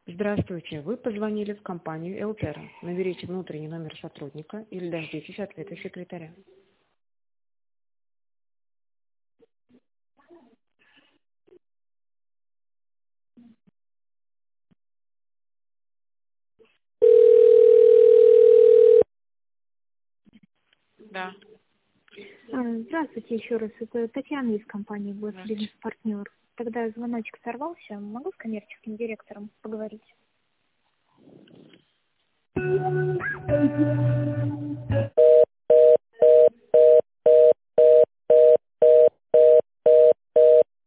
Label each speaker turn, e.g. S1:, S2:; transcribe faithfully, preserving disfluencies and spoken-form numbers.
S1: Здравствуйте, вы позвонили в компанию Элтера. Наберите внутренний номер сотрудника или дождитесь ответа секретаря. Да.
S2: А, Здравствуйте еще раз. Это Татьяна из компании «Босс
S1: Здравствуйте.
S2: Бизнес-партнер». Тогда звоночек сорвался. Могу с коммерческим директором поговорить?